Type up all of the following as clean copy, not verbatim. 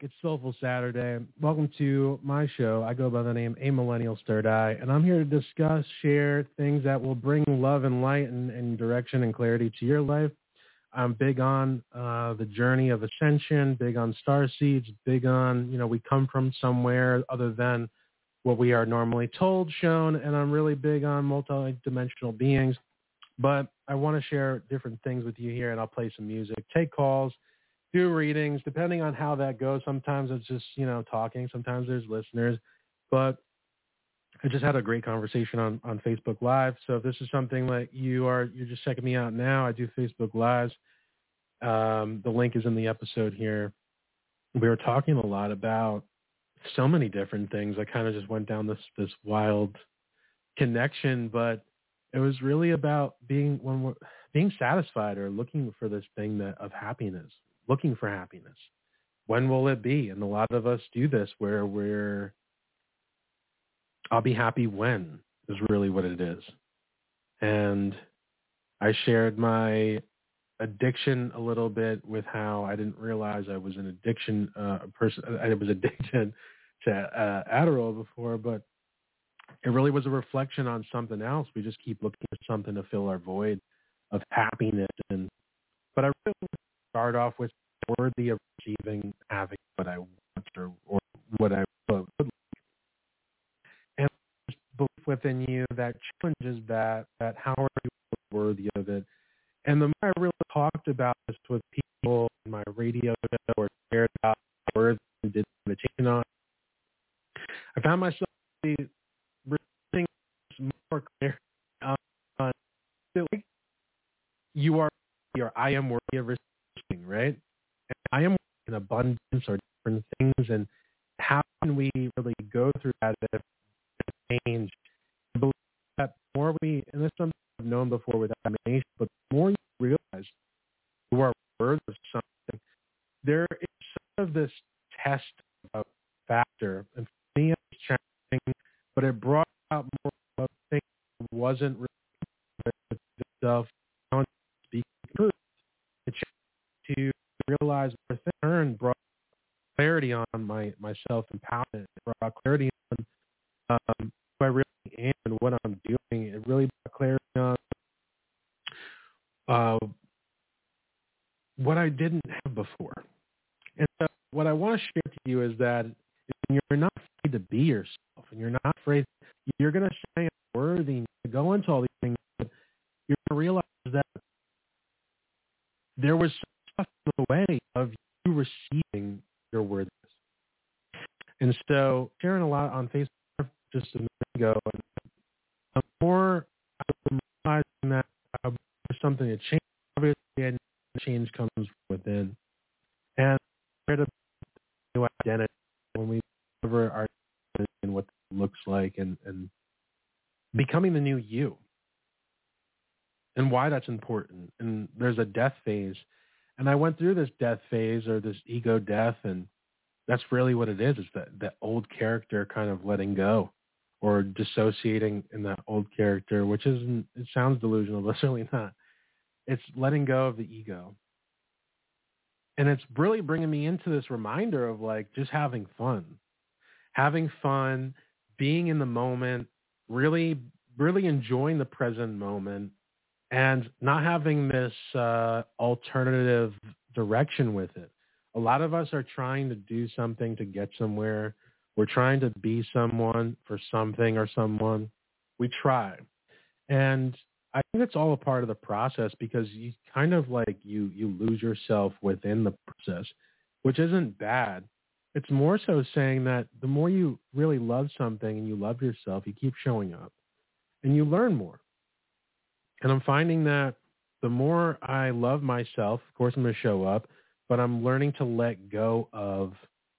It's Soulful Saturday. Welcome to my show. I go by the name A Millennial Stirred Eye, and I'm here to discuss, share things that will bring love and light and direction and clarity to your life. I'm big on the journey of ascension, big on star seeds, big on, we come from somewhere other than what we are normally told, shown, and I'm really big on multi-dimensional beings. But I want to share different things with you here, and I'll play some music, take calls, do readings, depending on how that goes. Sometimes it's just, talking. Sometimes there's listeners. But I just had a great conversation on Facebook Live. So if this is something that you're just checking me out now, I do Facebook Lives. The link is in the episode here. We were talking a lot about so many different things. I kind of just went down this wild connection, but it was really about being satisfied or looking for this thing of happiness. Looking for happiness. When will it be? And a lot of us do this where I'll be happy when is really what it is. And I shared my addiction a little bit with how I didn't realize I was an addiction person. I was addicted to Adderall before, but it really was a reflection on something else. We just keep looking for something to fill our void of happiness. But I really start off with worthy of receiving, having what I want or what I would like. And there's belief within you that challenges that how are you worthy of it? And the more I really talked about this with people in my radio show or shared about words and did meditation on, I found myself receiving more clear on like you are I am worthy of receiving, right? I am in abundance or different things, and how can we really go through that change? I believe that the more we, and this is something I've known before with affirmation, but the more you realize you are worthy of something, there is sort of this test of factor, and for me it was challenging, but it brought out more of things that wasn't really stuff speaking truth. It to realize where turn brought clarity on my self-empowerment, brought clarity on who I really am and what I'm doing. It really brought clarity on what I didn't have before. And so what I want to share to you is that you're not afraid to be yourself, and you're not afraid, you're going to say I'm worthy to go into all these things, but you're going to realize that there was stuff in the way of you receiving your worthiness. And so sharing a lot on Facebook just a minute ago, and the more I'm realizing that there's something to change, obviously change comes from within. And we're to new identity when we discover our identity and what that looks like, and becoming the new you. And why that's important. And there's a death phase. And I went through this death phase or this ego death, and that's really what it is. It's that old character kind of letting go or dissociating in that old character, which isn't, it sounds delusional, but certainly not. It's letting go of the ego. And it's really bringing me into this reminder of like just having fun, being in the moment, really, really enjoying the present moment, and not having this alternative direction with it. A lot of us are trying to do something to get somewhere. We're trying to be someone for something or someone. We try. And I think it's all a part of the process, because you kind of like you lose yourself within the process, which isn't bad. It's more so saying that the more you really love something and you love yourself, you keep showing up and you learn more. And I'm finding that the more I love myself, of course I'm going to show up, but I'm learning to let go of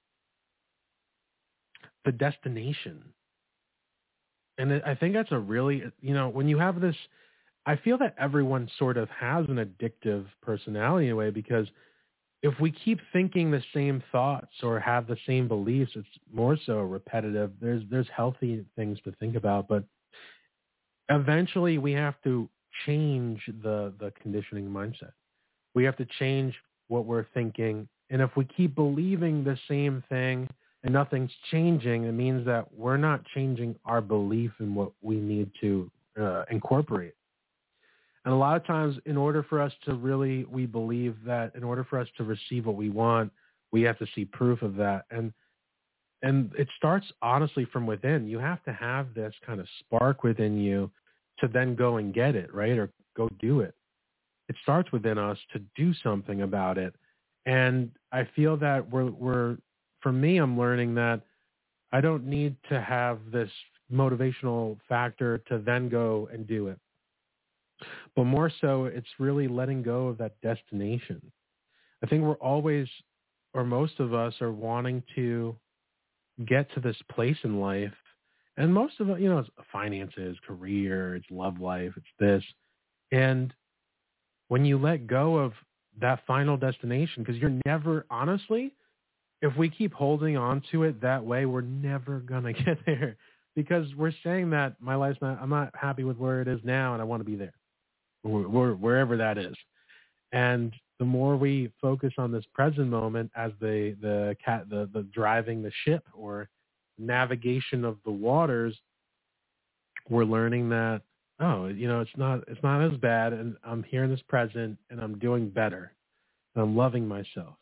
the destination. And I think that's a really, when you have this, I feel that everyone sort of has an addictive personality in a way, because if we keep thinking the same thoughts or have the same beliefs, it's more so repetitive. There's healthy things to think about, but eventually we have to change the conditioning mindset. We have to change what we're thinking And if we keep believing the same thing and nothing's changing, it means that we're not changing our belief in what we need to incorporate. And a lot of times, in order for us to really, we believe that in order for us to receive what we want, we have to see proof of that. And it starts honestly from within. You have to have this kind of spark within you to then go and get it, right? Or go do it. It starts within us to do something about it. And I feel that for me, I'm learning that I don't need to have this motivational factor to then go and do it. But more so, it's really letting go of that destination. I think we're always, or most of us are wanting to get to this place in life. And most of it, it's finances, career, it's love life, it's this. And when you let go of that final destination, because you're never, honestly, if we keep holding on to it that way, we're never going to get there, because we're saying that my life's I'm not happy with where it is now and I want to be there, wherever that is. And the more we focus on this present moment as the driving the ship or navigation of the waters, we're learning that, it's not as bad, and I'm here in this present and I'm doing better. And I'm loving myself.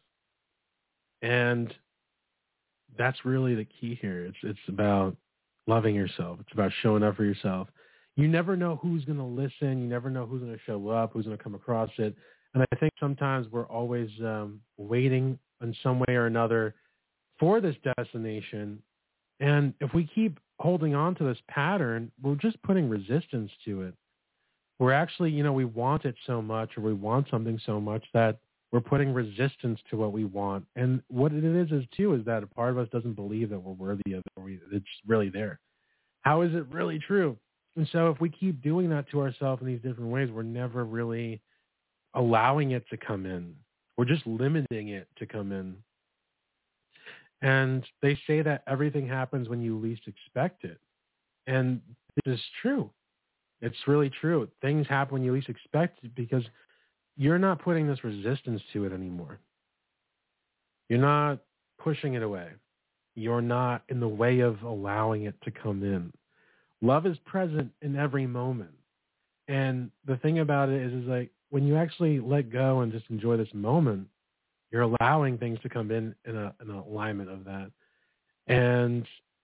And that's really the key here. It's about loving yourself. It's about showing up for yourself. You never know who's going to listen. You never know who's going to show up, who's going to come across it. And I think sometimes we're always waiting in some way or another for this destination. And if we keep holding on to this pattern, we're just putting resistance to it. We're actually, we want it so much, or we want something so much that we're putting resistance to what we want. And what it is that a part of us doesn't believe that we're worthy of it. It's really there. How is it really true? And so if we keep doing that to ourselves in these different ways, we're never really allowing it to come in. We're just limiting it to come in. And they say that everything happens when you least expect it. And this is true. It's really true. Things happen when you least expect it, because you're not putting this resistance to it anymore. You're not pushing it away. You're not in the way of allowing it to come in. Love is present in every moment. And the thing about it is like when you actually let go and just enjoy this moment, you're allowing things to come in an alignment of that. And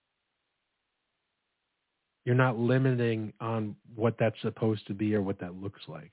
you're not limiting on what that's supposed to be or what that looks like.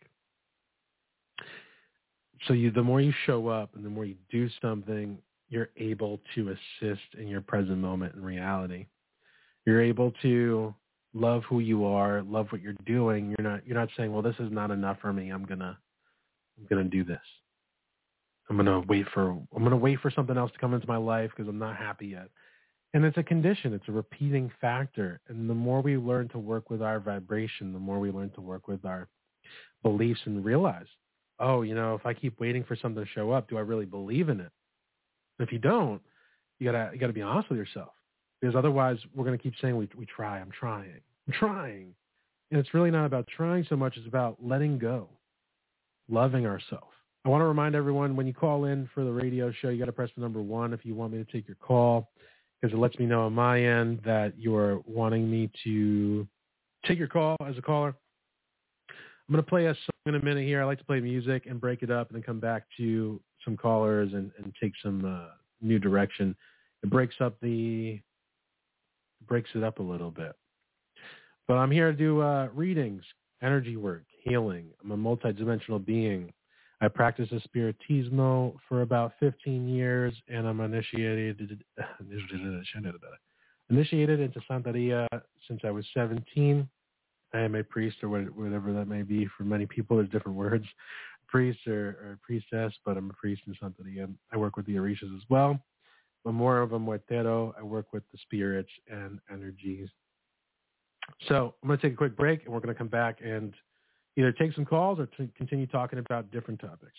So the more you show up and the more you do something, you're able to assist in your present moment in reality. You're able to love who you are, love what you're doing. You're not saying, well, this is not enough for me. I'm gonna do this. I'm gonna wait for something else to come into my life because I'm not happy yet. And it's a condition. It's a repeating factor. And the more we learn to work with our vibration, the more we learn to work with our beliefs and realize, if I keep waiting for something to show up, do I really believe in it? And if you don't, you gotta be honest with yourself, because otherwise we're gonna keep saying we try. I'm trying, and it's really not about trying so much. It's about letting go, loving ourselves. I want to remind everyone, when you call in for the radio show, you got to press the number 1 if you want me to take your call, because it lets me know on my end that you're wanting me to take your call as a caller. I'm going to play a song in a minute here. I like to play music and break it up and then come back to some callers and take some new direction. It breaks it up a little bit. But I'm here to do readings, energy work, healing. I'm a multidimensional being. I practice a spiritismo for about 15 years, and I'm initiated into Santeria since I was 17. I am a priest, or whatever that may be. For many people, there's different words, priest or priestess, but I'm a priest in Santeria. I work with the Orishas as well. But more of a muertero. I work with the spirits and energies. So I'm going to take a quick break, and we're going to come back and either take some calls or to continue talking about different topics.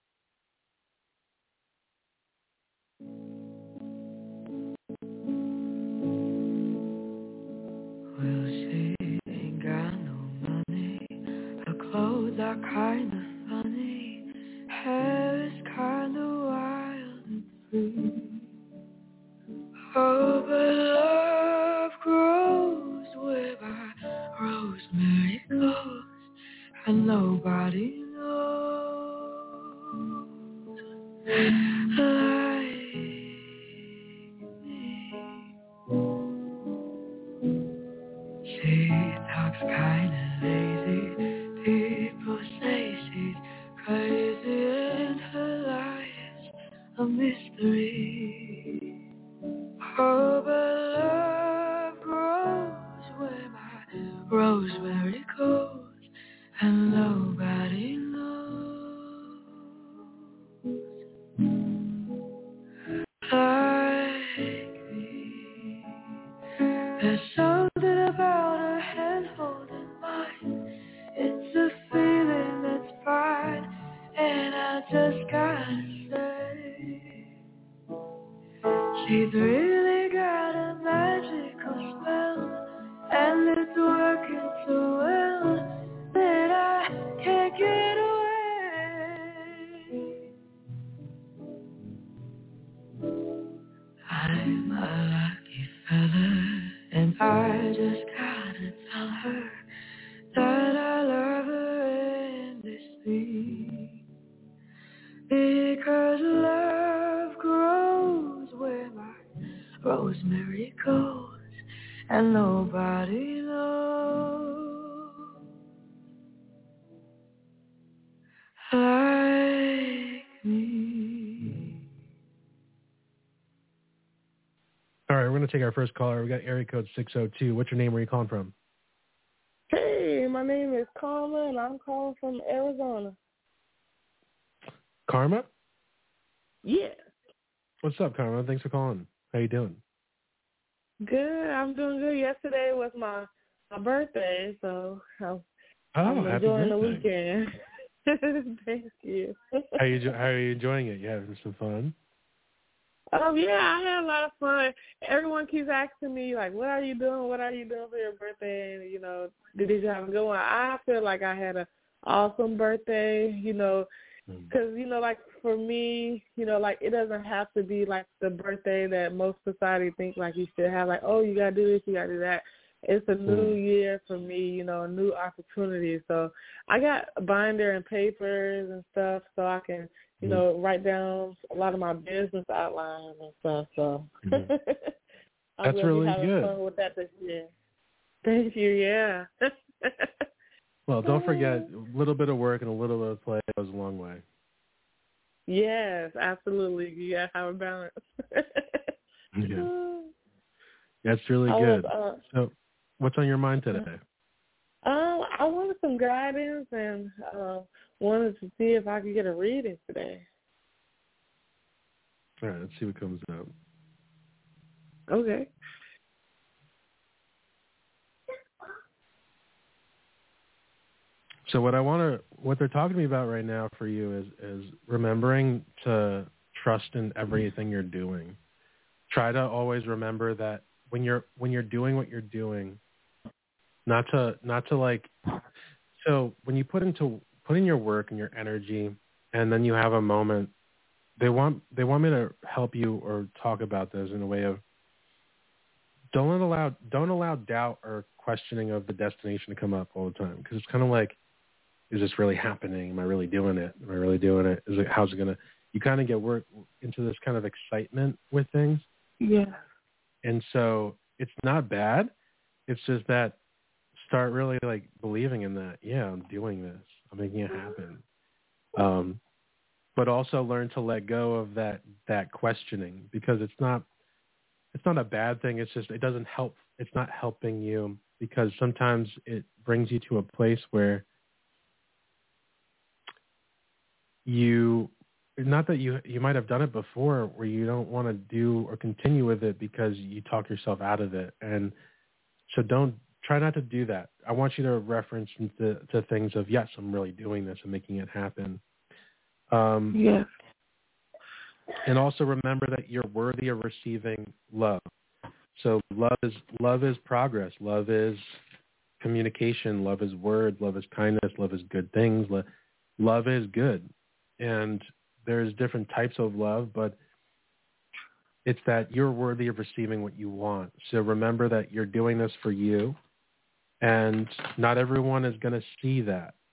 Well, she ain't got no money. Her clothes are kind of funny. Hair is kind of wild and and nobody knows like me. She talks kinda lazy. People say she's crazy and her life's a mystery. Oh, but love grows where my rosemary goes, and nobody knows like me. There's something about her hand holding mine. It's a feeling that's fine, and I just gotta say, she's really got a magical spell, and it's working so well that I can't get away. I'm a lucky fella, and I just gotta tell her that I love her endlessly. Because love grows where my rosemary goes, and nobody knows like me. All right, we're going to take our first caller. We got area code 602. What's your name? Where are you calling from? Hey, my name is Karma, and I'm calling from Arizona. Karma? Yeah. What's up, Karma? Thanks for calling. How you doing? Good. I'm doing good. Yesterday was my birthday, so I'm happy enjoying the birthday. weekend. Thank you. How are you enjoying it? You having some fun? Yeah, I had a lot of fun. Everyone keeps asking me, like, what are you doing? What are you doing for your birthday? And, did you have a good one? I feel like I had an awesome birthday, because, like, for me, like, it doesn't have to be, like, the birthday that most society think, like, you should have, like, oh, you got to do this, you got to do that. It's a new year for me, a new opportunity. So I got a binder and papers and stuff so I can, write down a lot of my business outlines and stuff. So I'm That's really having good. fun with that this year. Thank you, yeah. Well, don't forget, a little bit of work and a little bit of play goes a long way. Yes, absolutely. You got to have a balance. Yeah. That's really good. So what's on your mind today? I wanted some guidance and wanted to see if I could get a reading today. All right, let's see what comes up. Okay. So what they're talking to me about right now for you is remembering to trust in everything you're doing. Try to always remember that when you're doing what you're doing, not to like, so when you put in your work and your energy, and then you have a moment, they want me to help you or talk about this in a way of don't allow doubt or questioning of the destination to come up all the time, because it's kind of like, is this really happening? Am I really doing it? Am I really doing it? How's it gonna? You kind of get work into this kind of excitement with things. Yeah. And so it's not bad. It's just that start really like believing in that. Yeah, I'm doing this. I'm making it happen. But also learn to let go of that questioning, because it's not a bad thing. It's just it doesn't help. It's not helping you, because sometimes it brings you to a place where you might have done it before where you don't want to do or continue with it because you talk yourself out of it. And so try not to do that. I want you to reference to things of, yes, I'm really doing this and making it happen. Yes. And also remember that you're worthy of receiving love. So love is progress. Love is communication. Love is word. Love is kindness. Love is good things. Love is good. And there's different types of love, but it's that you're worthy of receiving what you want. So remember that you're doing this for you, and not everyone is going to see that.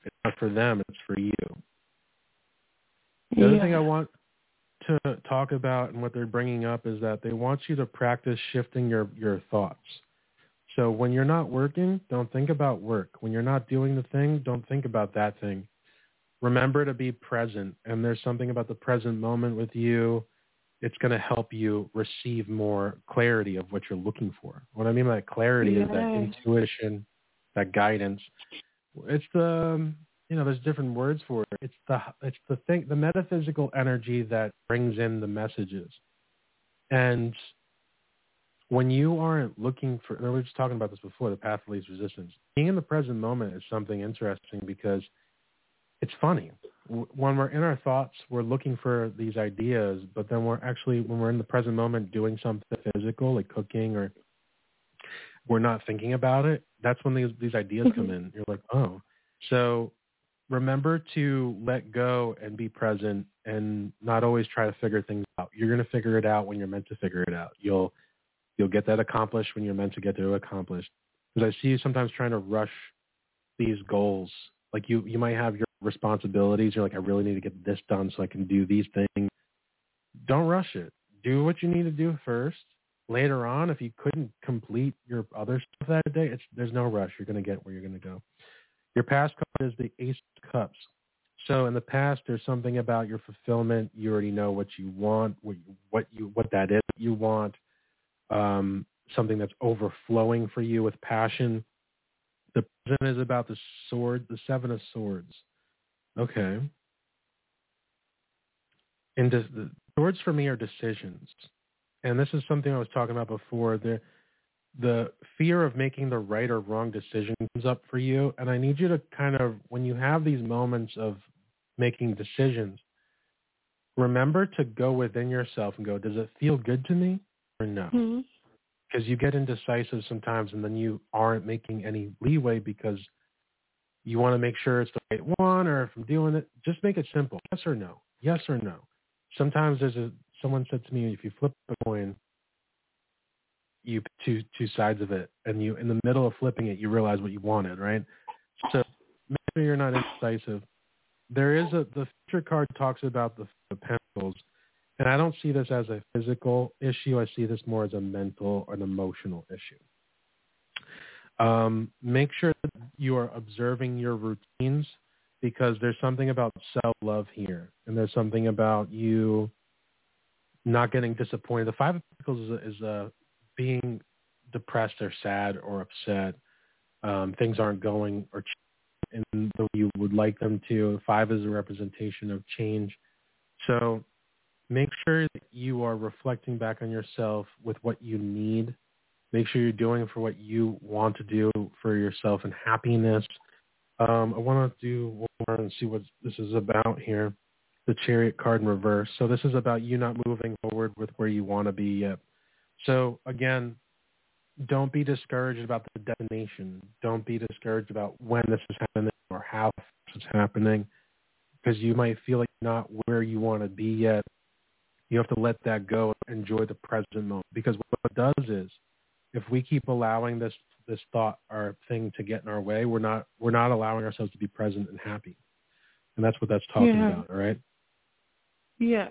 It's not for them, it's for you. The other thing I want to talk about and what they're bringing up is that they want you to practice shifting your thoughts. So when you're not working, don't think about work. When you're not doing the thing, don't think about that thing. Remember to be present. And there's something about the present moment with you. It's going to help you receive more clarity of what you're looking for. What I mean by clarity is that intuition, that guidance. It's the, there's different words for it. It's the thing, the metaphysical energy that brings in the messages. And when you aren't looking for, we were just talking about this before, the path of least resistance. Being in the present moment is something interesting because it's funny. When we're in our thoughts, we're looking for these ideas, but then when we're in the present moment doing something physical, like cooking, or we're not thinking about it, that's when these ideas come in. You're like, oh. So remember to let go and be present and not always try to figure things out. You're going to figure it out when you're meant to figure it out. You'll get that accomplished when you're meant to get to accomplished. Because I see you sometimes trying to rush these goals. Like you might have your responsibilities. You're like, I really need to get this done so I can do these things. Don't rush it. Do what you need to do first. Later on, if you couldn't complete your other stuff that day, there's no rush. You're going to get where you're going to go. Your past card is the Ace of Cups. So in the past, there's something about your fulfillment. You already know what you want, what that is that you want. Something that's overflowing for you with passion. The present is about the sword, the Seven of Swords. Okay. And the swords for me are decisions. And this is something I was talking about before. The fear of making the right or wrong decision comes up for you. And I need you to kind of, when you have these moments of making decisions, remember to go within yourself and go, does it feel good to me or no? Mm-hmm. Because you get indecisive sometimes and then you aren't making any leeway because you want to make sure it's the right one, or if I'm doing it, just make it simple. Yes or no. Yes or no. Sometimes someone said to me, if you flip a coin, you pick two sides of it, and you in the middle of flipping it, you realize what you wanted, right? So make sure you're not indecisive. There is the future card talks about the Pentacles. And I don't see this as a physical issue. I see this more as a mental or an emotional issue. Make sure that you are observing your routines because there's something about self-love here. And there's something about you not getting disappointed. The Five of Pentacles is being depressed or sad or upset. Things aren't going or changing in the way you would like them to. Five is a representation of change. So make sure that you are reflecting back on yourself with what you need. Make sure you're doing for what you want to do for yourself and happiness. I want to do one more and see what this is about here. The Chariot card in reverse. So this is about you not moving forward with where you want to be yet. So again, don't be discouraged about the destination. Don't be discouraged about when this is happening or how this is happening, because you might feel like you're not where you want to be yet. You have to let that go and enjoy the present moment, because what it does is, if we keep allowing this thought or thing to get in our way, we're not allowing ourselves to be present and happy. And that's what that's talking about, all right? Yeah.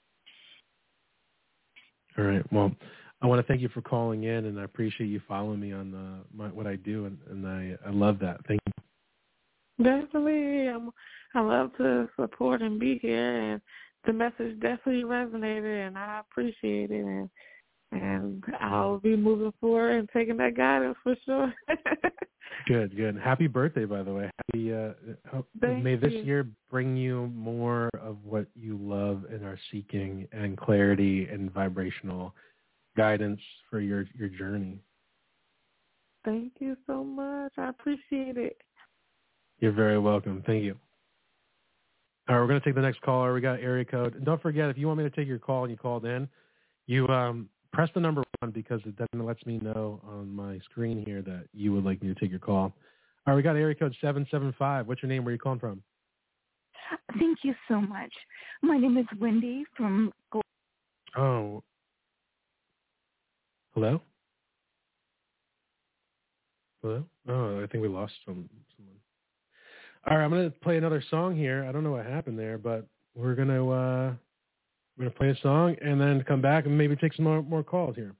All right. Well, I want to thank you for calling in, and I appreciate you following me on what I do, and I love that. Thank you. Definitely. I love to support and be here, and the message definitely resonated, and I appreciate it, and I'll be moving forward and taking that guidance for sure. Good. Happy birthday, by the way. May this year bring you more of what you love and are seeking, and clarity and vibrational guidance for your journey. Thank you so much. I appreciate it. You're very welcome. Thank you. All right, we're going to take the next caller. We got area code. And don't forget, if you want me to take your call and you called in, you press the number 1, because it then lets me know on my screen here that you would like me to take your call. All right, we got area code 775. What's your name? Where are you calling from? Thank you so much. My name is Wendy from... Oh. Hello? Hello? Oh, I think we lost someone. All right, I'm going to play another song here. I don't know what happened there, but we're going to play a song and then come back and maybe take some more calls here.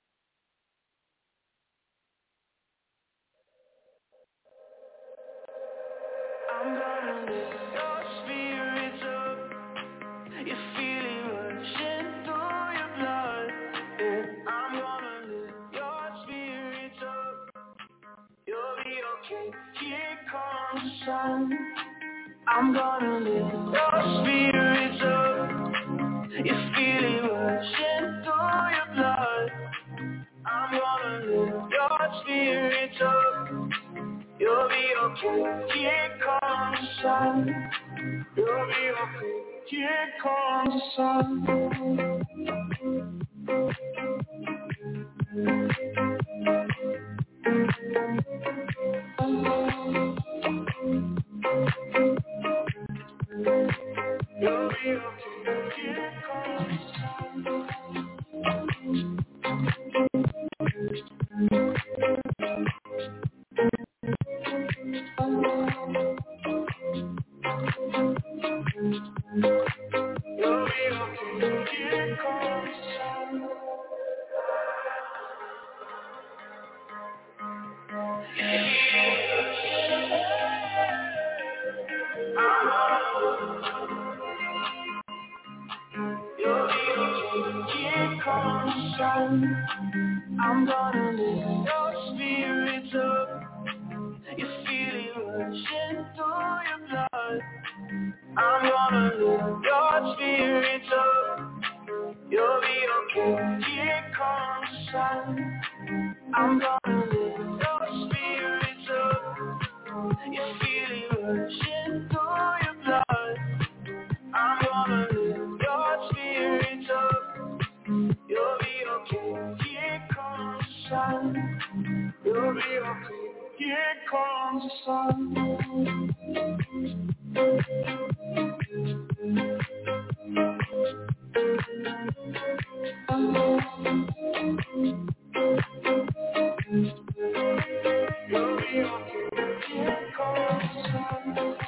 I'm gonna lift your spirits up. You're feeling rushing through your blood. Yeah, I'm gonna lift your spirits up. You'll be okay. Here comes the sun. I'm gonna lift your spirits up. You're feeling rushing through your blood. I'm gonna lift your spirits up. You'll be okay. Here comes the sun. You'll be okay. Here comes the sun. You'll be okay. Here comes the sun. You'll be okay. Here comes the sun. You'll be okay. Here comes the sun. I'm gonna lift your spirits up. You're feeling rushing through your blood. I'm gonna lift your spirits up. You'll be okay. Here comes the sun. I'm gonna lift your spirits up. You're feeling rushing through your blood. I'm gonna lift your spirits up. You'll be okay. Here comes the sun. You'll be okay. Here comes the sun. You'll be okay. Here comes the sun.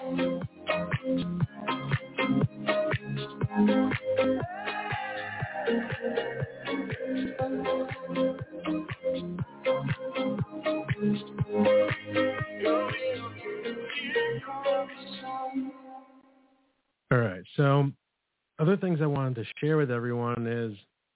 All right, so other things I wanted to share with everyone is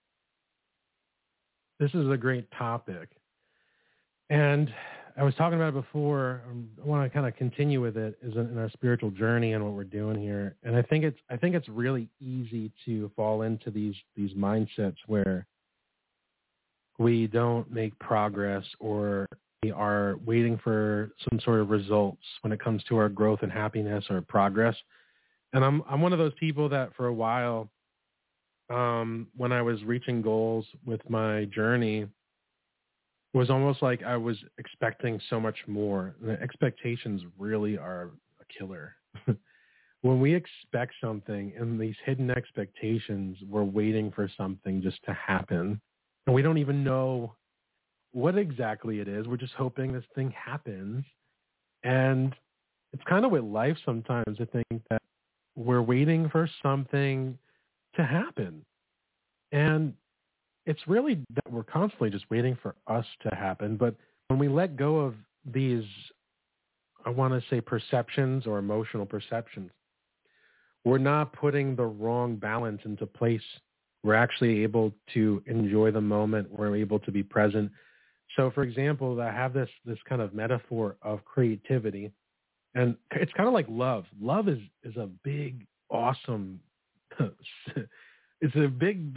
this is a great topic. And I was talking about it before. I want to kind of continue with it is in our spiritual journey and what we're doing here. And I think it's really easy to fall into these mindsets where we don't make progress or we are waiting for some sort of results when it comes to our growth and happiness or progress. And I'm one of those people that for a while, when I was reaching goals with my journey, was almost like I was expecting so much more. And the expectations really are a killer. When we expect something and these hidden expectations, we're waiting for something just to happen. And we don't even know what exactly it is. We're just hoping this thing happens. And it's kind of with life sometimes. I think that we're waiting for something to happen. And it's really that we're constantly just waiting for us to happen. But when we let go of these, I want to say perceptions or emotional perceptions, we're not putting the wrong balance into place. We're actually able to enjoy the moment. We're able to be present. So, for example, I have this kind of metaphor of creativity. And it's kind of like love. Love is a big, awesome, it's a big,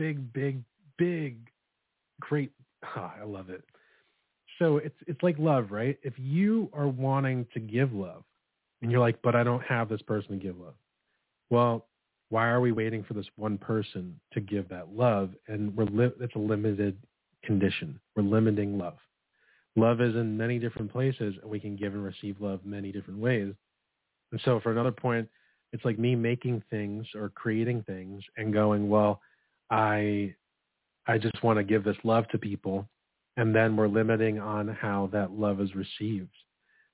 great, I love it. So it's like love, right? If you are wanting to give love and you're like, but I don't have this person to give love. Well, why are we waiting for this one person to give that love? And it's a limited condition. We're limiting love. Love is in many different places, and we can give and receive love many different ways. And so for another point, it's like me making things or creating things and going, well, I just want to give this love to people. And then we're limiting on how that love is received.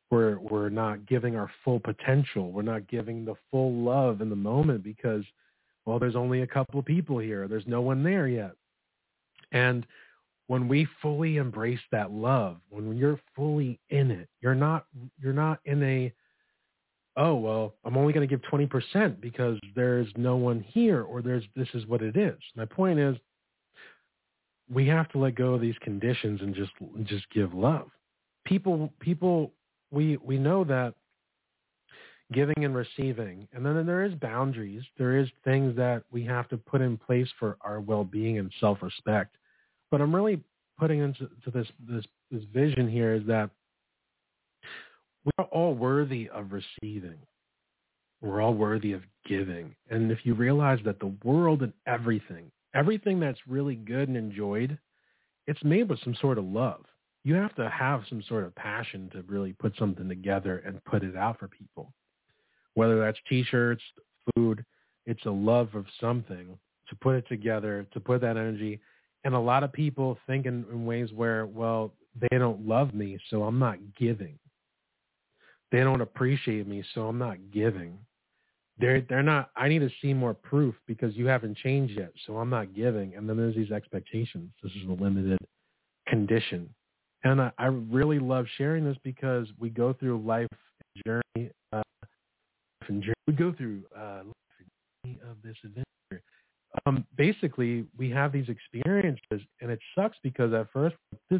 We're not giving our full potential. We're not giving the full love in the moment because, well, there's only a couple of people here. There's no one there yet. And when we fully embrace that love, when you're fully in it, you're not in a, oh, well, I'm only going to give 20% because there's no one here, or this is what it is. My point is, we have to let go of these conditions and just give love. People, we know that giving and receiving, and then there is boundaries. There is things that we have to put in place for our well-being and self-respect. But I'm really putting into this vision here is that we're all worthy of receiving. We're all worthy of giving. And if you realize that the world and everything that's really good and enjoyed, it's made with some sort of love. You have to have some sort of passion to really put something together and put it out for people. Whether that's T-shirts, food, it's a love of something to put it together, to put that energy. And a lot of people think in ways where, well, they don't love me, so I'm not giving. They don't appreciate me, so I'm not giving. They're not, I need to see more proof because you haven't changed yet, so I'm not giving. And then there's these expectations. This is a limited condition. And I really love sharing this because we go through life journey. We go through life journey of this adventure. Basically, we have these experiences, and it sucks because at first, you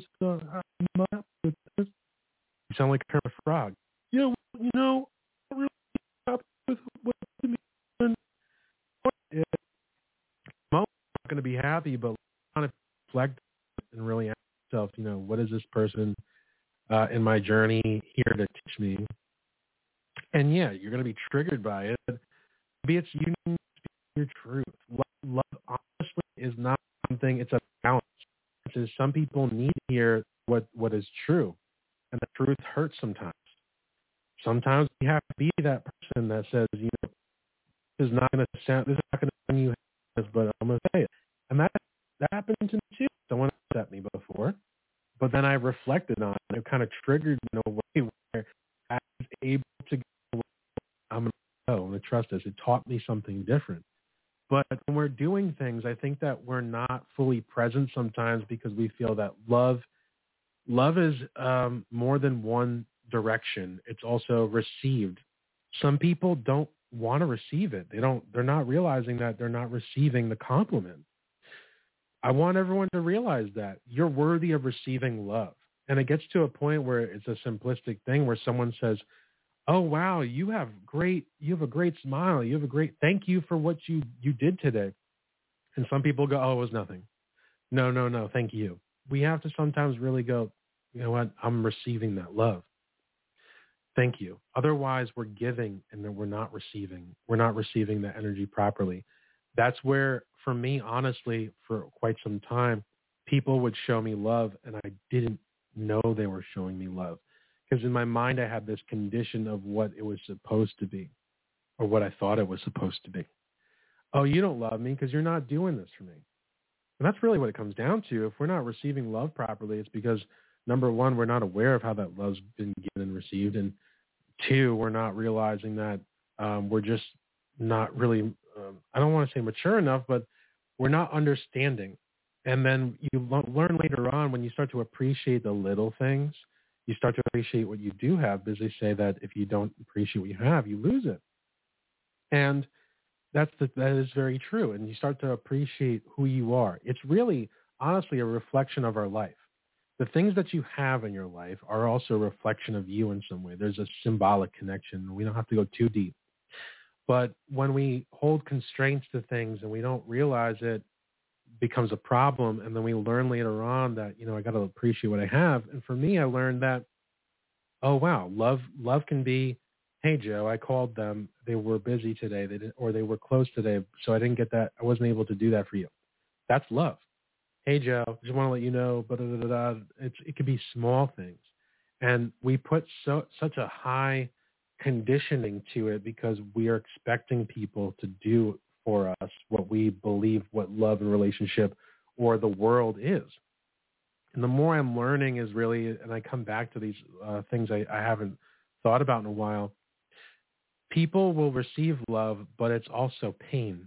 sound like Kermit Frog. Yeah, I'm really happy with what to me. I'm not going to be happy, but kind of reflect and really ask yourself, what is this person in my journey here to teach me? And yeah, you're going to be triggered by it. Maybe it's you need to speak your truth. Love honestly is not something, it's a balance. It's some people need to hear what is true. And the truth hurts sometimes. Sometimes you have to be that person that says, this is not going to sound you, but I'm going to say it. And that happened to me too. Someone upset me before, but then I reflected on it. It kind of triggered me in a way where I was able to go, I'm going to go and trust this. It taught me something different. But when we're doing things, I think that we're not fully present sometimes because we feel that love is more than one direction. It's also received. Some people don't want to receive it. They're not realizing that they're not receiving the compliment. I want everyone to realize that you're worthy of receiving love. And it gets to a point where it's a simplistic thing where someone says, oh, wow, you have a great smile. You have a great, thank you for what you did today. And some people go, oh, it was nothing. No, thank you. We have to sometimes really go, you know what, I'm receiving that love. Thank you. Otherwise, we're giving and then we're not receiving. We're not receiving the energy properly. That's where, for me, honestly, for quite some time, people would show me love and I didn't know they were showing me love. Because in my mind, I had this condition of what it was supposed to be or what I thought it was supposed to be. Oh, you don't love me because you're not doing this for me. And that's really what it comes down to. If we're not receiving love properly, it's because, number one, we're not aware of how that love's been given and received. And two, we're not realizing that we're just not really, I don't want to say mature enough, but we're not understanding. And then you learn later on when you start to appreciate the little things, you start to appreciate what you do have, because they say that if you don't appreciate what you have, you lose it. And that is very true. And you start to appreciate who you are. It's really, honestly, a reflection of our life. The things that you have in your life are also a reflection of you in some way. There's a symbolic connection. We don't have to go too deep. But when we hold constraints to things and we don't realize it, becomes a problem, and then we learn later on that, I got to appreciate what I have. And for me, I learned that, oh wow, love can be, hey Joe, I called them, they were busy today, they were closed today, so I didn't get that, I wasn't able to do that for you. That's love. Hey Joe, just want to let you know, it could be small things, and we put such a high conditioning to it because we are expecting people to do for us what we believe what love and relationship or the world is. And the more I'm learning is really, and I come back to these things I haven't thought about in a while. People will receive love, but it's also pain.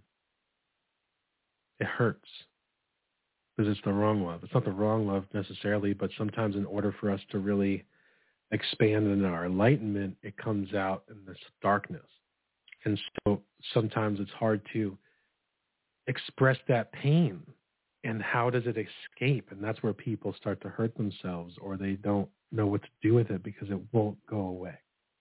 It hurts because it's the wrong love. It's not the wrong love necessarily, but sometimes in order for us to really expand in our enlightenment, it comes out in this darkness. And so sometimes it's hard to express that pain. And how does it escape? And that's where people start to hurt themselves, or they don't know what to do with it because it won't go away.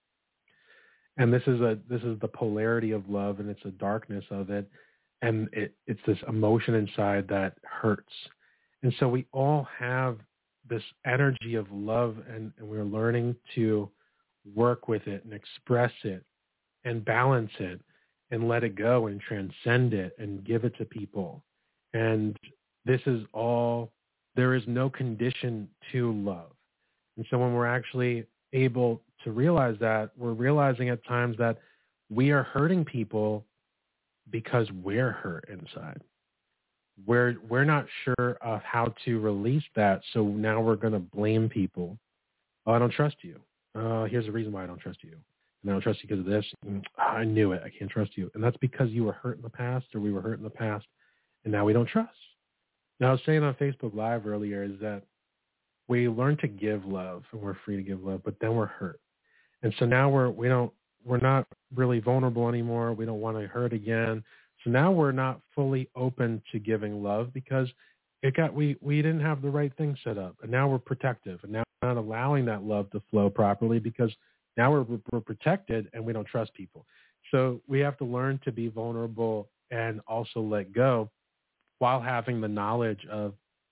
And this is the polarity of love, and it's a darkness of it. And it's this emotion inside that hurts. And so we all have this energy of love, and we're learning to work with it and express it and balance it and let it go and transcend it and give it to people. And this is all, there is no condition to love. And so when we're actually able to realize that, we're realizing at times that we are hurting people because we're hurt inside. We're not sure of how to release that, so now we're going to blame people. Oh, I don't trust you. Here's the reason why I don't trust you. And I don't trust you because of this. I knew it. I can't trust you. And that's because you were hurt in the past, or we were hurt in the past, and now we don't trust. Now, I was saying on Facebook Live earlier is that we learn to give love, and we're free to give love, but then we're hurt. And so now we're not really vulnerable anymore. We don't want to hurt again. So now we're not fully open to giving love because we didn't have the right thing set up. And now we're protective, and now we're not allowing that love to flow properly because now we're protected and we don't trust people. So we have to learn to be vulnerable and also let go while having the knowledge of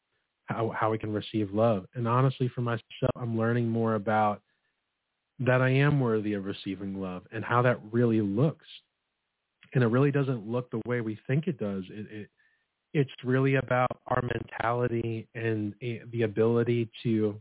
how we can receive love. And honestly, for myself, I'm learning more about that I am worthy of receiving love and how that really looks. And it really doesn't look the way we think it does. It's really about our mentality and the ability to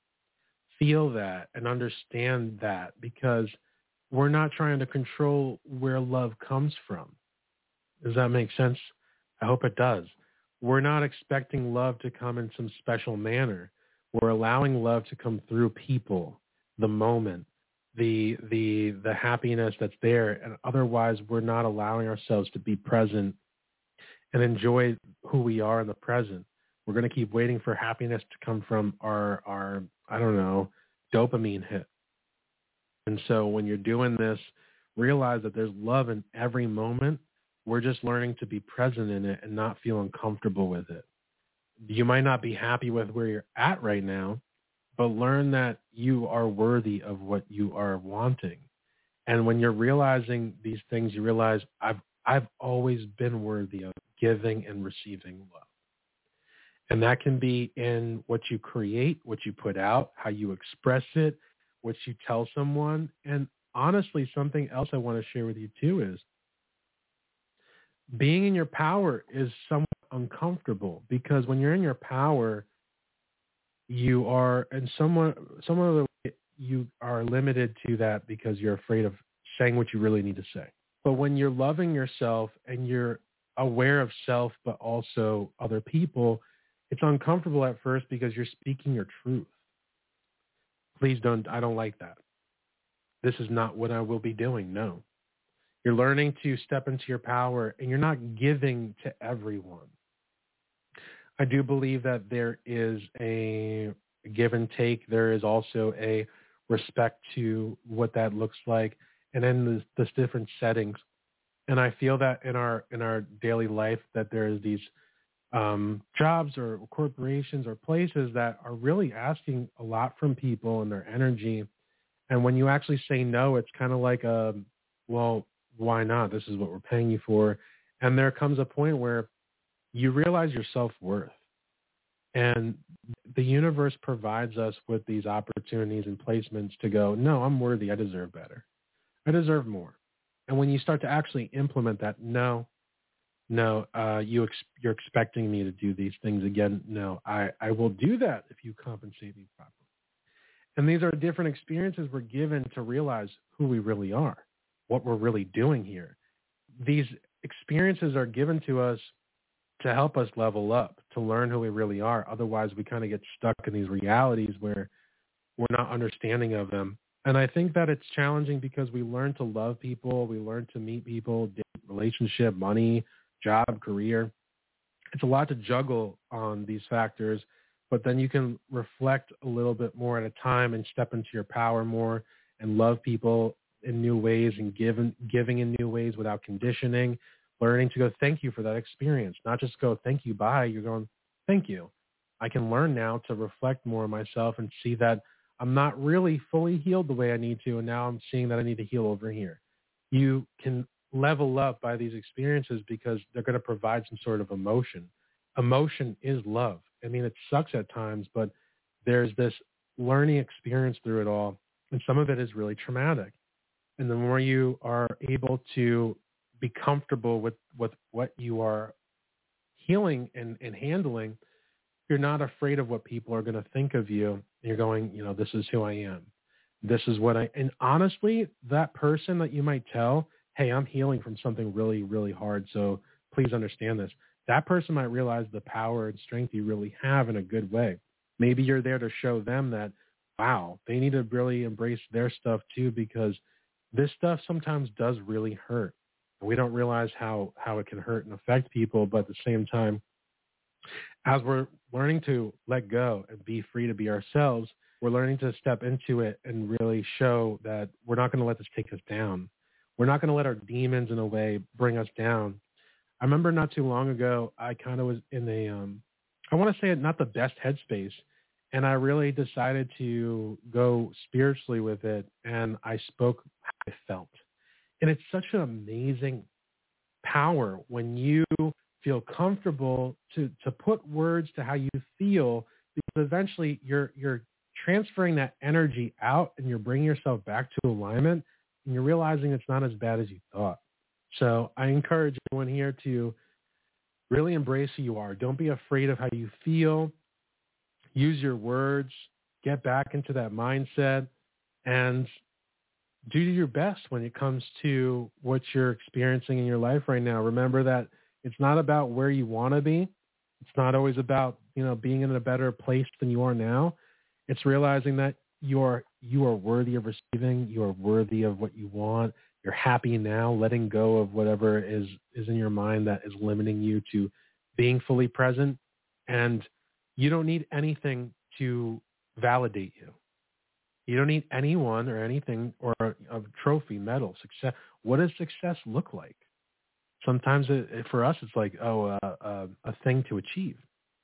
feel that and understand that, because we're not trying to control where love comes from. Does that make sense? I hope it does. We're not expecting love to come in some special manner. We're allowing love to come through people, the moment, the happiness that's there. And otherwise, we're not allowing ourselves to be present and enjoy who we are in the present. We're going to keep waiting for happiness to come from our I don't know, dopamine hit. And so when you're doing this, realize that there's love in every moment. We're just learning to be present in it and not feel uncomfortable with it. You might not be happy with where you're at right now, but learn that you are worthy of what you are wanting. And when you're realizing these things, you realize I've always been worthy of giving and receiving love. And that can be in what you create, what you put out, how you express it, what you tell someone. And honestly, something else I want to share with you too is being in your power is somewhat uncomfortable, because when you're in your power, you are, and some of the you are limited to that because you're afraid of saying what you really need to say. But when you're loving yourself and you're aware of self, but also other people, it's uncomfortable at first because you're speaking your truth. Please don't, I don't like that. This is not what I will be doing. No. You're learning to step into your power, and you're not giving to everyone. I do believe that there is a give and take. There is also a respect to what that looks like, and in this different settings. And I feel that in our daily life that there is these jobs or corporations or places that are really asking a lot from people and their energy. And when you actually say no, it's kind of like, well, why not? This is what we're paying you for. And there comes a point where you realize your self-worth. And the universe provides us with these opportunities and placements to go, no, I'm worthy. I deserve better. I deserve more. And when you start to actually implement that, you're expecting me to do these things again. No, I will do that if you compensate me properly. And these are different experiences we're given to realize who we really are, what we're really doing here. These experiences are given to us to help us level up, to learn who we really are. Otherwise, we kind of get stuck in these realities where we're not understanding of them. And I think that it's challenging because we learn to love people, we learn to meet people, date, relationship, money, job, career. It's a lot to juggle on these factors, but then you can reflect a little bit more at a time and step into your power more and love people in new ways and giving in new ways without conditioning, learning to go, thank you for that experience, not just go, thank you, bye. You're going, thank you. I can learn now to reflect more on myself and see that I'm not really fully healed the way I need to, and now I'm seeing that I need to heal over here. You can level up by these experiences because they're going to provide some sort of emotion. Emotion is love. I mean, it sucks at times, but there's this learning experience through it all, and some of it is really traumatic. And the more you are able to be comfortable with what you are healing and handling, you're not afraid of what people are going to think of you. You're going, this is who I am. This is what and honestly, that person that you might tell, hey, I'm healing from something really, really hard, so please understand this. That person might realize the power and strength you really have in a good way. Maybe you're there to show them that, wow, they need to really embrace their stuff too, because this stuff sometimes does really hurt. And we don't realize how it can hurt and affect people, but at the same time, as we're learning to let go and be free to be ourselves, we're learning to step into it and really show that we're not going to let this take us down. We're not going to let our demons, in a way, bring us down. I remember not too long ago, I kind of was in I want to say not the best headspace, and I really decided to go spiritually with it, and I spoke how I felt. And it's such an amazing power when you feel comfortable to put words to how you feel, because eventually you're transferring that energy out and you're bringing yourself back to alignment, and you're realizing it's not as bad as you thought. So I encourage everyone here to really embrace who you are. Don't be afraid of how you feel. Use your words. Get back into that mindset and do your best when it comes to what you're experiencing in your life right now. Remember that it's not about where you want to be. It's not always about, being in a better place than you are now. It's realizing that you are worthy of receiving. You are worthy of what you want. You're happy now, letting go of whatever is in your mind that is limiting you to being fully present. And you don't need anything to validate you. You don't need anyone or anything or a trophy, medal, success. What does success look like? Sometimes for us, it's like, a thing to achieve.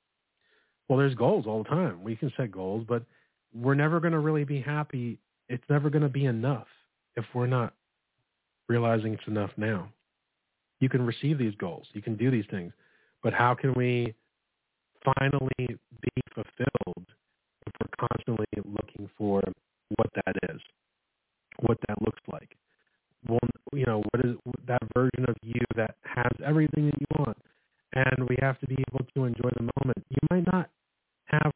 Well, there's goals all the time. We can set goals, but we're never going to really be happy. It's never going to be enough if we're not realizing it's enough now. You can receive these goals. You can do these things. But how can we finally be fulfilled if we're constantly looking for what that is, what that looks like? Well, what is that version of you that has everything that you want? And we have to be able to enjoy the moment. You might not have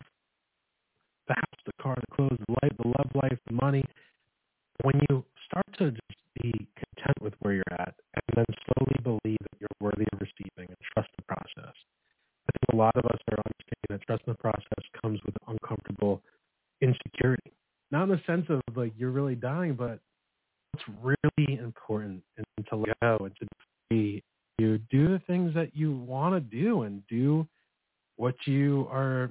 the house, the car, the clothes, the life, the love life, the money. When you start to just be content with where you're at and then slowly believe that you're worthy of receiving and trust the process. I think a lot of us are understanding that trust in the process comes with uncomfortable insecurity. Not in the sense of like you're really dying, but it's really important and to let go and to be you do the things that you want to do and do what you've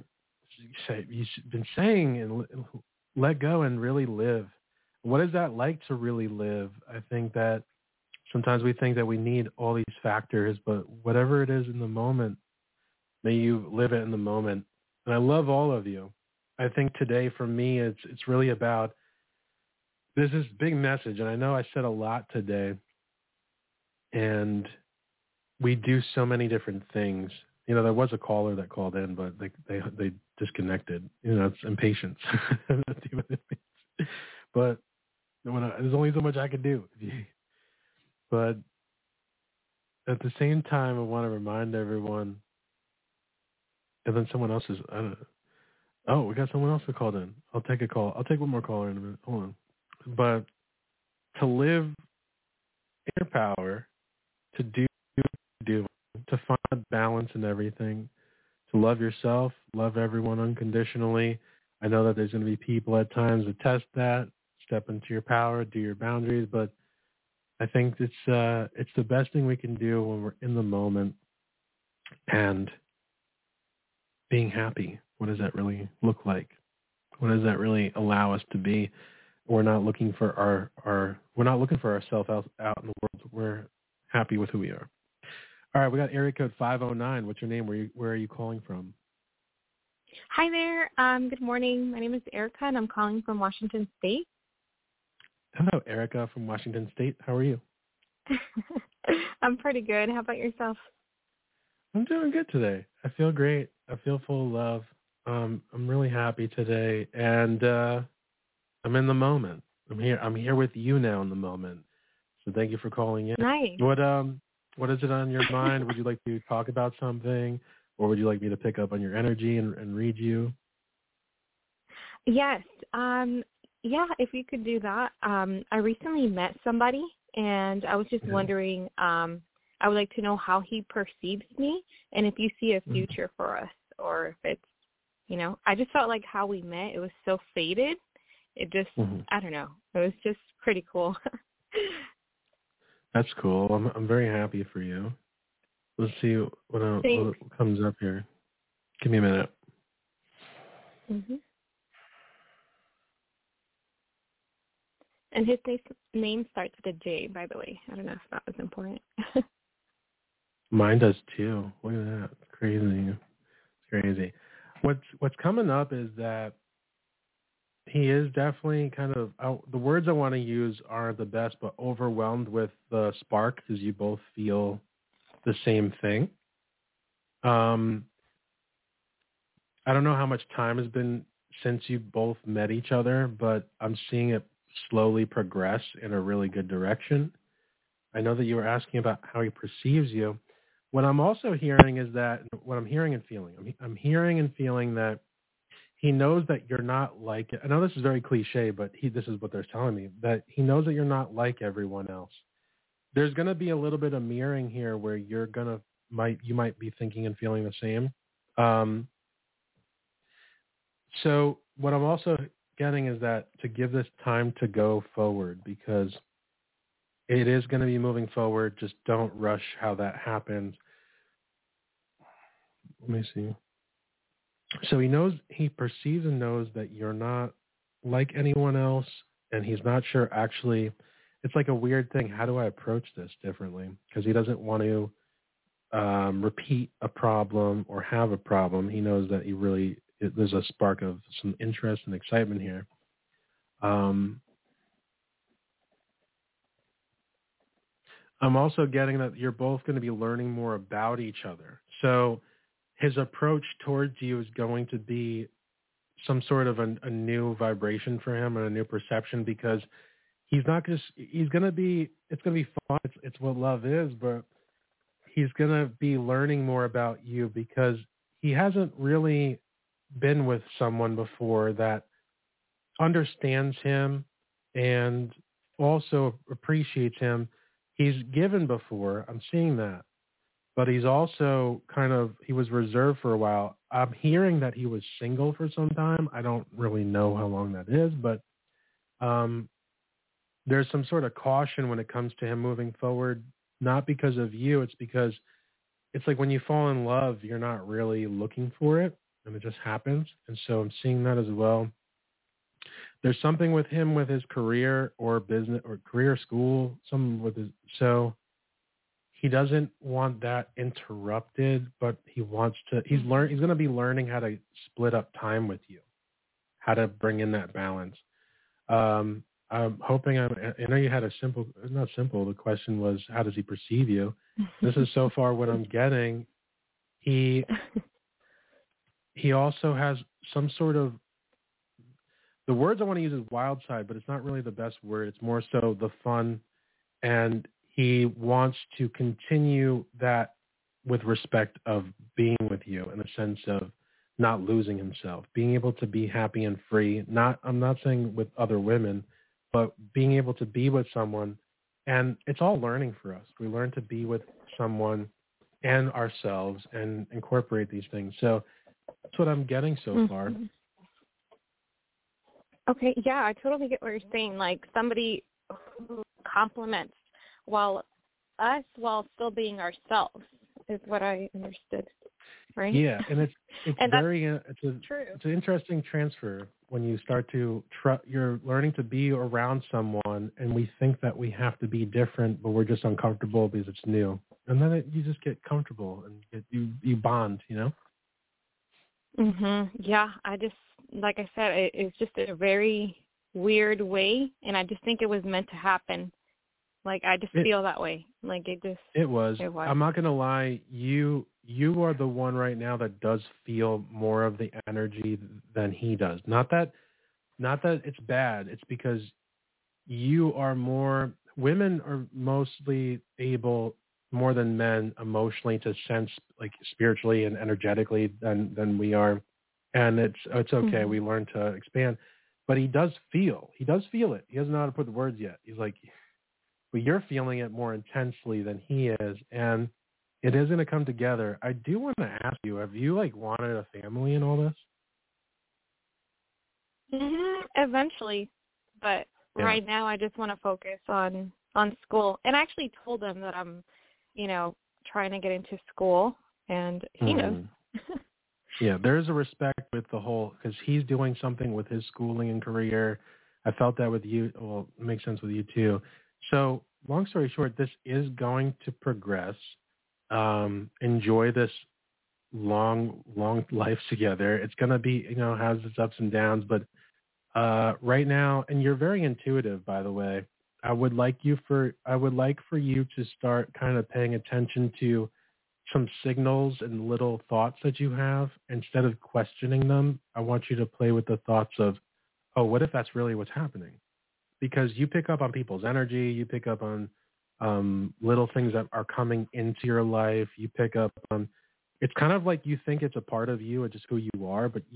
been saying and let go and really live. What is that like to really live? I think that sometimes we think that we need all these factors, but whatever it is in the moment, may you live it in the moment. And I love all of you. I think today for me, it's really about, there's this big message, and I know I said a lot today, and we do so many different things. There was a caller that called in, but they disconnected. It's impatience. But there's only so much I can do. But at the same time, I want to remind everyone, and then someone else is, I don't know. Oh, we got someone else that called in. I'll take a call. I'll take one more caller in a minute. Hold on. But to live in your power, to do, to find balance in everything, to love yourself, love everyone unconditionally. I know that there's going to be people at times that test that, step into your power, do your boundaries. But I think it's the best thing we can do when we're in the moment and being happy. What does that really look like? What does that really allow us to be? We're not looking for we're not looking for ourselves out in the world. We're happy with who we are. All right, we got area code 509. What's your name? Where are you calling from? Hi there. Good morning. My name is Erica, and I'm calling from Washington State. Hello, Erica from Washington State. How are you? I'm pretty good. How about yourself? I'm doing good today. I feel great. I feel full of love. I'm really happy today, and I'm in the moment. I'm here with you now in the moment. So thank you for calling in. Nice. What is it on your mind? Would you like to talk about something, or would you like me to pick up on your energy and read you? Yes. Yeah, if you could do that. I recently met somebody, and I was just wondering, I would like to know how he perceives me and if you see a future for us, or if it's, I just felt like how we met, it was so faded. It just, I don't know. It was just pretty cool. That's cool. I'm very happy for you. Let's see what comes up here. Give me a minute. Mm-hmm. And his name starts with a J, by the way. I don't know if that was important. Mine does too. Look at that. It's crazy. It's crazy. What's coming up is that he is definitely kind of the words I want to use aren't the best, but overwhelmed with the spark because you both feel the same thing. I don't know how much time has been since you both met each other, but I'm seeing it slowly progress in a really good direction. I know that you were asking about how he perceives you. What I'm also hearing is that, what I'm hearing and feeling, I'm hearing and feeling that he knows that you're not like, I know this is very cliche, but this is what they're telling me, that he knows that you're not like everyone else. There's going to be a little bit of mirroring here where you might be thinking and feeling the same. So what I'm also getting is that to give this time to go forward, because it is going to be moving forward. Just don't rush how that happens. Let me see. So he perceives and knows that you're not like anyone else, and he's not sure actually. It's like a weird thing. How do I approach this differently? Because he doesn't want to repeat a problem or have a problem. He knows that there's a spark of some interest and excitement here. I'm also getting that you're both going to be learning more about each other. So his approach towards you is going to be some sort of a new vibration for him and a new perception, because it's going to be fun. It's what love is, but he's going to be learning more about you because he hasn't really been with someone before that understands him and also appreciates him. He's given before. I'm seeing that. But he's also he was reserved for a while. I'm hearing that he was single for some time. I don't really know how long that is, but there's some sort of caution when it comes to him moving forward, not because of you. It's because it's like when you fall in love, you're not really looking for it, and it just happens. And so I'm seeing that as well. There's something with him with his career or business or career, school, so he doesn't want that interrupted, but he's going to be learning how to split up time with you, how to bring in that balance. I'm hoping, I know you had the question was, how does he perceive you? This is so far what I'm getting. He also has some sort of, the words I want to use is wild side, but it's not really the best word. It's more so the fun, and he wants to continue that with respect of being with you in the sense of not losing himself, being able to be happy and free. I'm not saying with other women, but being able to be with someone. And it's all learning for us. We learn to be with someone and ourselves and incorporate these things. So that's what I'm getting so far. Okay, yeah, I totally get what you're saying. Like somebody who compliments while still being ourselves is what I understood, right? Yeah, and it's and very true. It's an interesting transfer when you start to you're learning to be around someone, and we think that we have to be different, but we're just uncomfortable because it's new, and then you just get comfortable and you bond, you know. Yeah, I just, like I said, it's just a very weird way, and I just think it was meant to happen. Like I just feel that way. Like it was. I'm not gonna lie. You are the one right now that does feel more of the energy than he does. Not that it's bad. It's because you are more. Women are mostly able, more than men, emotionally to sense, like spiritually and energetically than we are, and it's okay. We learn to expand, but he does feel it. He doesn't know how to put the words yet. He's like, but you're feeling it more intensely than he is, and it is going to come together. I do want to ask you, have you like wanted a family and all this? Eventually, but right now I just want to focus on school. And I actually told him that I'm, trying to get into school, and he knows. Yeah, there's a respect with the whole, because he's doing something with his schooling and career. I felt that with you. Well, it makes sense with you too. So long story short, this is going to progress. Enjoy this long life together. It's going to be, has its ups and downs, but right now, and you're very intuitive, by the way. I would like for you to start kind of paying attention to some signals and little thoughts that you have. Instead of questioning them, I want you to play with the thoughts of, oh, what if that's really what's happening? Because you pick up on people's energy, you pick up on little things that are coming into your life. You pick up on, it's kind of like you think it's a part of you, it's just who you are, but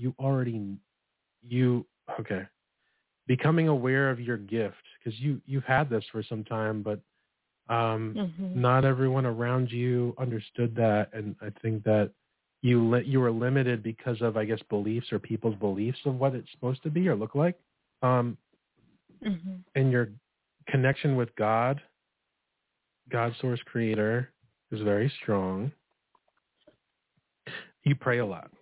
becoming aware of your gift, because you've had this for some time, but not everyone around you understood that, and I think that you were limited because of, I guess, beliefs or people's beliefs of what it's supposed to be or look like. And your connection with God source creator, is very strong. You pray a lot.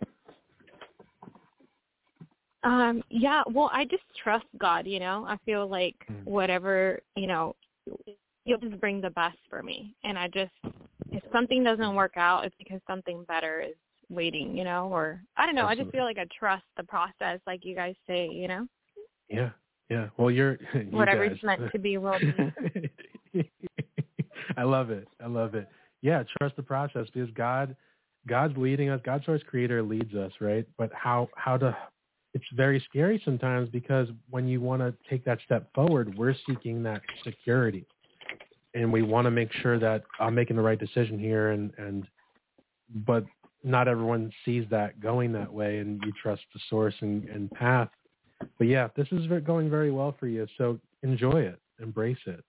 Yeah, well, I just trust God, I feel like whatever, he'll just bring the best for me. And if something doesn't work out, it's because something better is waiting, or I don't know. Absolutely. I just feel like I trust the process, like you guys say, Yeah. Yeah. Well, whatever's meant to be will be. I love it. Yeah. Trust the process, because God's leading us. God's source creator leads us, right? But it's very scary sometimes, because when you want to take that step forward, we're seeking that security, and we want to make sure that I'm making the right decision here. But not everyone sees that going that way, and you trust the source and path. But yeah, this is going very well for you. So enjoy it, embrace it.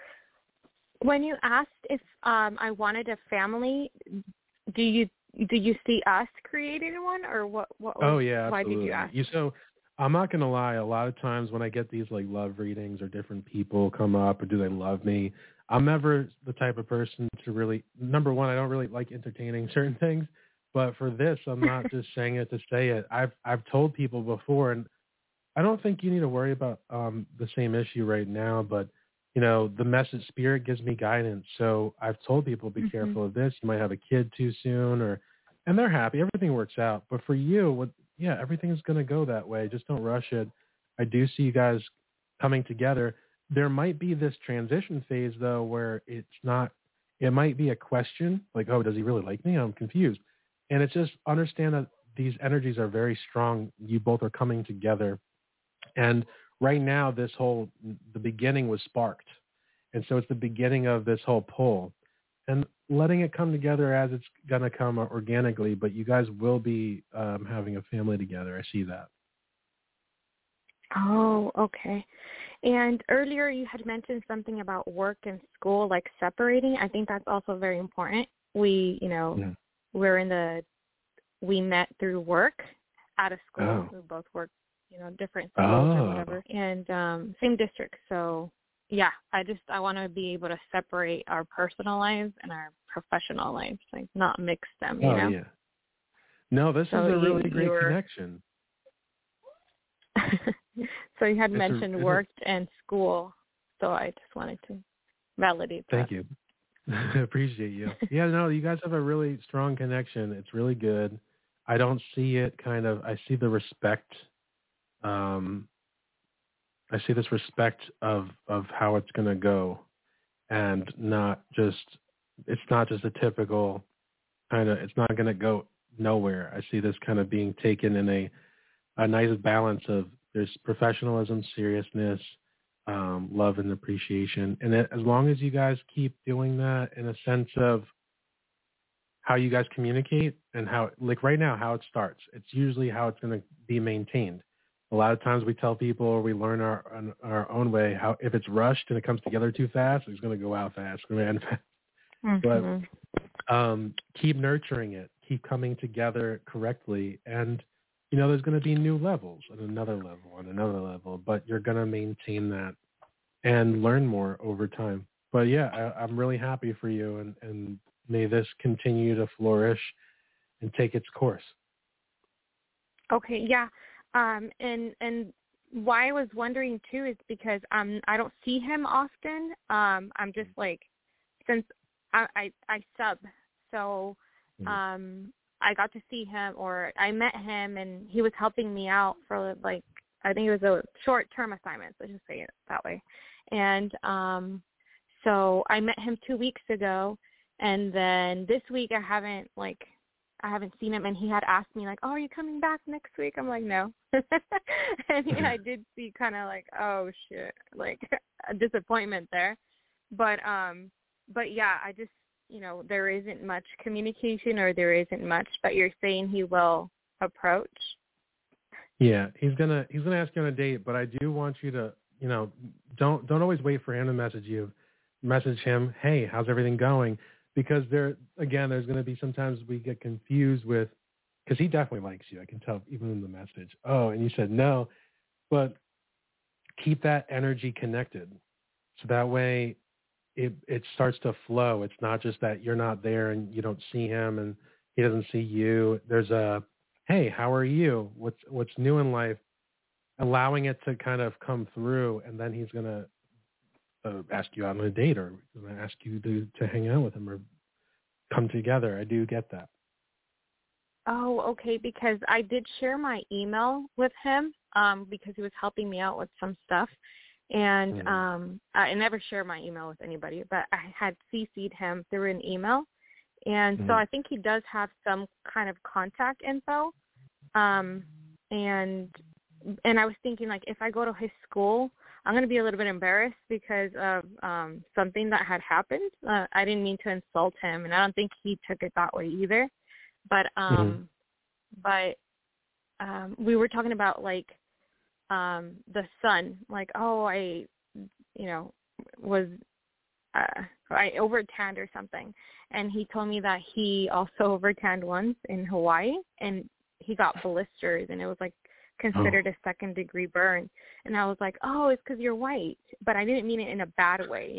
When you asked if I wanted a family, do you see us creating one, or what? Oh yeah, absolutely. Why did you ask? So I'm not gonna lie. A lot of times when I get these like love readings, or different people come up, or do they love me? I'm never the type of person to really. Number one, I don't really like entertaining certain things. But for this, I'm not just saying it to say it. I've told people before, and I don't think you need to worry about the same issue right now. But the message spirit gives me guidance. So I've told people, be careful of this. You might have a kid too soon, and they're happy. Everything works out. But for you, everything's going to go that way. Just don't rush it. I do see you guys coming together. There might be this transition phase, though, where it might be a question like, oh, does he really like me? I'm confused. And it's just understand that these energies are very strong. You both are coming together. And right now, the beginning was sparked. And so it's the beginning of this whole pull. And letting it come together as it's going to come organically, but you guys will be having a family together. I see that. Oh, okay. And earlier you had mentioned something about work and school, like separating. I think that's also very important. We met through work out of school. Oh. We both work different schools or whatever, and same district. So yeah, I want to be able to separate our personal lives and our professional lives, like not mix them. You know? Yeah. No, this is a really great connection. So you had mentioned work and school, so I just wanted to validate that. Thank you. Appreciate you. Yeah, no, you guys have a really strong connection. It's really good. I don't see it I see the respect. I see this respect of how it's going to go, and it's not just a typical it's not going to go nowhere. I see this kind of being taken in a nice balance of there's professionalism, seriousness, love and appreciation. And as long as you guys keep doing that in a sense of how you guys communicate and how, like right now, how it starts, it's usually how it's going to be maintained. A lot of times we tell people, or we learn our own way, how if it's rushed and it comes together too fast, it's going to go out fast, it's going to end fast. Mm-hmm. But keep nurturing it, keep coming together correctly, and there's going to be new levels and another level and another level, but you're going to maintain that and learn more over time. But yeah, I'm really happy for you, and may this continue to flourish and take its course. Okay, yeah. And why I was wondering too is because I don't see him often. I'm just like, since I sub, so I got to see him, or I met him, and he was helping me out for like, I think it was a short-term assignment, let's just say it that way. And so I met him 2 weeks ago, and then this week I haven't seen him, and he had asked me like, oh, are you coming back next week? I'm like, no. And I did see kind of like, oh shit, like a disappointment there. But yeah, I just, there isn't much communication, or there isn't much, but you're saying he will approach. Yeah, he's gonna ask you on a date, but I do want you to, don't always wait for him to message you. Message him, hey, how's everything going? Because there's going to be sometimes we get confused with, because he definitely likes you. I can tell even in the message. Oh, and you said no, but keep that energy connected, so that way it starts to flow. It's not just that you're not there and you don't see him and he doesn't see you. There's a, hey, how are you? What's new in life? Allowing it to kind of come through, and then he's going to ask you out on a date, or going to ask you to hang out with him or come together. I do get that. Oh, okay, because I did share my email with him because he was helping me out with some stuff. And I never share my email with anybody, but I had CC'd him through an email. And so I think he does have some kind of contact info. And I was thinking, like, if I go to his school, I'm going to be a little bit embarrassed because of something that had happened. I didn't mean to insult him, and I don't think he took it that way either. But we were talking about, like, the son, like, oh, I overtanned or something. And he told me that he also overtanned once in Hawaii, and he got blisters, and it was like considered a second-degree burn. And I was like, oh, it's because you're white. But I didn't mean it in a bad way,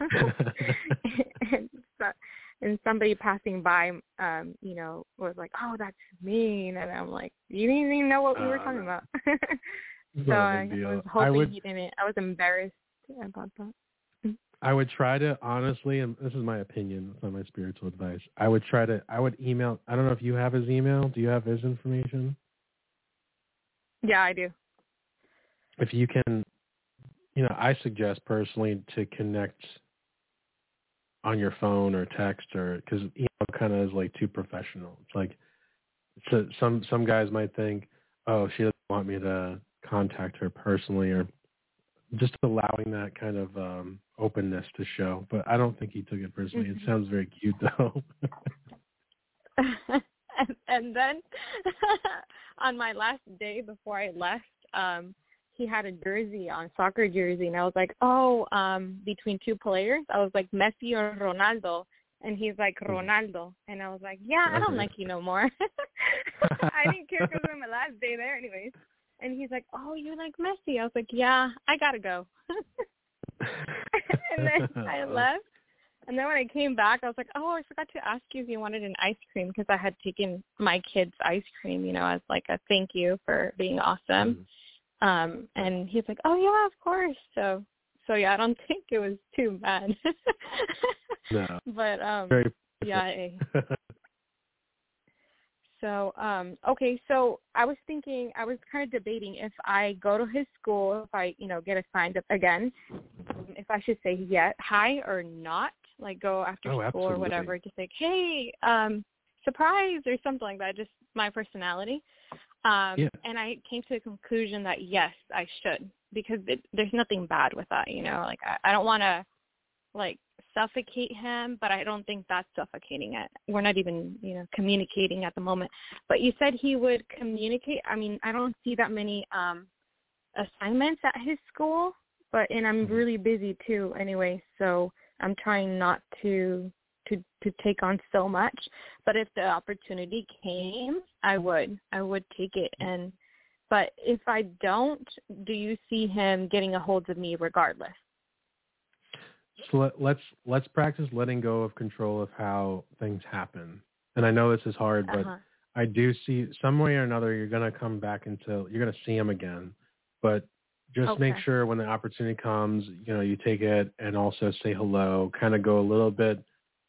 and somebody passing by, was like, oh, that's mean. And I'm like, you didn't even know what we were talking about. So I was hoping he didn't. I was embarrassed about that. I would try to, honestly, and this is my opinion, it's not my spiritual advice, I would email, I don't know if you have his email. Do you have his information? Yeah, I do. If you can, I suggest personally to connect on your phone or text, or because email kind of is like too professional. It's like, so some guys might think, oh, she doesn't want me to contact her personally, or just allowing that kind of openness to show. But I don't think he took it personally. It sounds very cute, though. and then on my last day before I left, he had a jersey on, soccer jersey, and I was like, oh, between two players, I was like, Messi or Ronaldo, and he's like, Ronaldo, and I was like, yeah, I don't like you no more. I didn't care because it was my last day there anyways. And he's like, oh, you like Messi? I was like, yeah, I got to go. And then I left. And then when I came back, I was like, oh, I forgot to ask you if you wanted an ice cream because I had taken my kids ice cream, as like a thank you for being awesome. And he's like, oh, yeah, of course. So yeah, I don't think it was too bad. No. But, Very yeah. So, okay, so I was kind of debating if I go to his school, if I, get assigned up again, if I should say hi or not, like go after school absolutely. or whatever, just like, hey, surprise or something like that, just my personality. And I came to the conclusion that, yes, I should, because there's nothing bad with that, like I don't want to, like, suffocate him, but I don't think that's suffocating it. We're not even, communicating at the moment. But you said he would communicate. I mean, I don't see that many assignments at his school, and I'm really busy too anyway, so I'm trying not to take on so much. But if the opportunity came, I would take it. But if I don't, do you see him getting a hold of me regardless? So let's practice letting go of control of how things happen. And I know this is hard, but I do see some way or another you're going to come back you're going to see him again. But just make sure when the opportunity comes, you take it and also say hello, kind of go a little bit.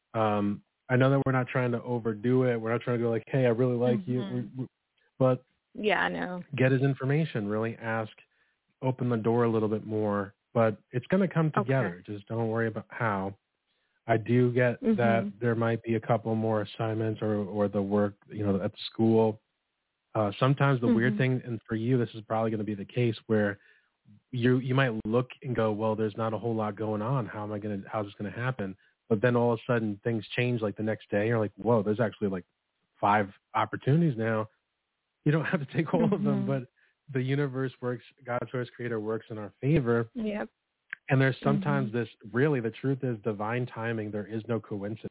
I know that we're not trying to overdo it. We're not trying to go like, hey, I really like you. But yeah, I know. Get his information, really ask, open the door a little bit more. But it's going to come together. Okay. Just don't worry about how. I do get that there might be a couple more assignments or the work, at the school. Sometimes the weird thing, and for you, this is probably going to be the case where you might look and go, well, there's not a whole lot going on. How's this going to happen? But then all of a sudden things change like the next day. You're like, whoa, there's actually like 5 opportunities now. You don't have to take all of them, but the universe works, God's source creator works in our favor. Yep. And there's sometimes this, really, the truth is divine timing. There is no coincidence.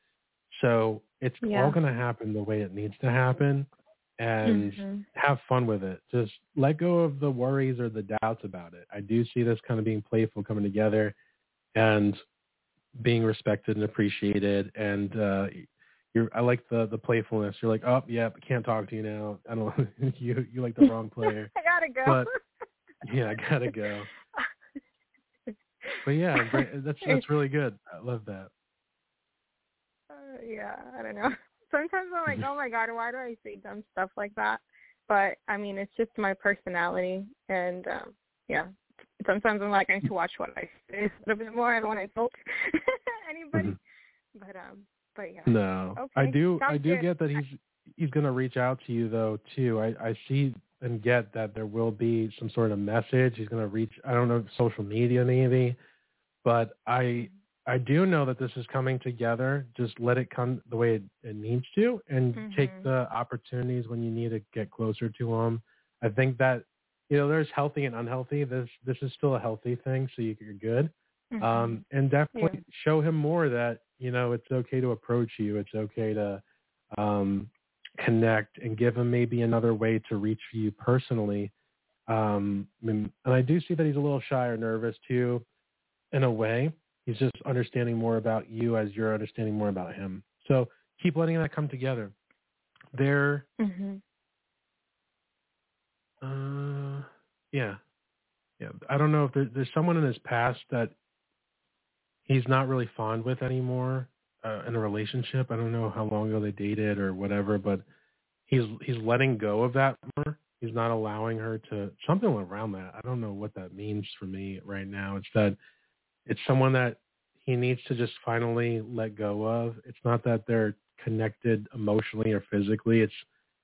So it's all going to happen the way it needs to happen, and have fun with it. Just let go of the worries or the doubts about it. I do see this kind of being playful, coming together and being respected and appreciated. And I like the playfulness. You're like, oh, yeah, I can't talk to you now. I don't. you like the wrong player. I gotta go. But yeah, I gotta go. But yeah, that's really good. I love that. Yeah, I don't know. Sometimes I'm like, oh my God, why do I say dumb stuff like that? But I mean, it's just my personality, and sometimes I'm like, I need to watch what I say a little bit more. I don't want to insult anybody. But yeah. No, okay. I do good. get that he's going to reach out to you though too. I see and get that there will be some sort of message. He's going to reach, I don't know, social media maybe, but I do know that this is coming together. Just let it come the way it needs to, and take the opportunities when you need to get closer to him. I think that, there's healthy and unhealthy. This is still a healthy thing, so you're good. And definitely show him more that, it's okay to approach you. It's okay to connect, and give him maybe another way to reach you personally. And I do see that he's a little shy or nervous too, in a way. He's just understanding more about you as you're understanding more about him. So keep letting that come together. There, I don't know if there's someone in his past that he's not really fond with anymore in a relationship. I don't know how long ago they dated or whatever, but he's letting go of that more. He's not allowing her to, something around that. I don't know what that means for me right now. It's that it's someone that he needs to just finally let go of. It's not that they're connected emotionally or physically. It's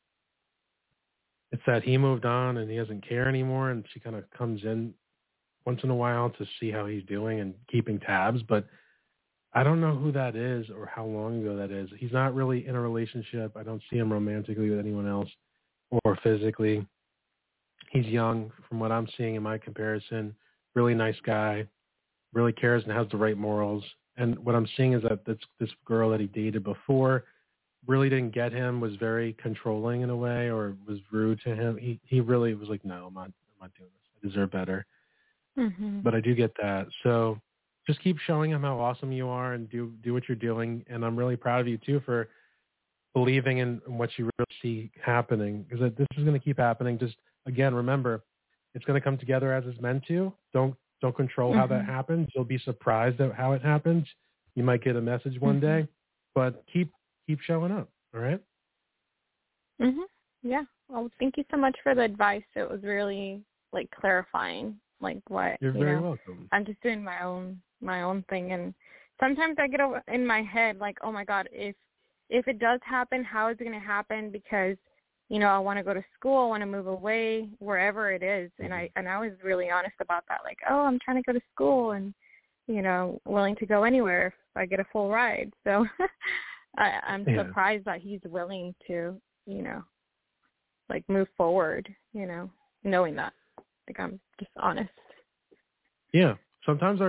that he moved on and he doesn't care anymore, and she kind of comes in once in a while to see how he's doing and keeping tabs. But I don't know who that is or how long ago that is. He's not really in a relationship. I don't see him romantically with anyone else or physically. He's young from what I'm seeing in my comparison. Really nice guy. Really cares and has the right morals. And what I'm seeing is that this girl that he dated before, really didn't get him, was very controlling in a way, or was rude to him, he really was like, no, I'm not doing this. I deserve better. Mm-hmm. But I do get that. So just keep showing him how awesome you are and do what you're doing. And I'm really proud of you too for believing in what you really see happening, because this is going to keep happening. Just again, remember, it's going to come together as it's meant to. Don't control how that happens. You'll be surprised at how it happens. You might get a message one day, but keep showing up. All right. Yeah. Well, thank you so much for the advice. It was really like clarifying, like what You're very welcome. I'm just doing my own thing, and sometimes I get in my head like, oh my God, if it does happen, how is it going to happen? Because I want to go to school, I want to move away, wherever it is, and I was really honest about that, like, oh, I'm trying to go to school, and willing to go anywhere if I get a full ride. So I'm surprised that he's willing to, like move forward, knowing that. Like, I'm just honest. Yeah. Sometimes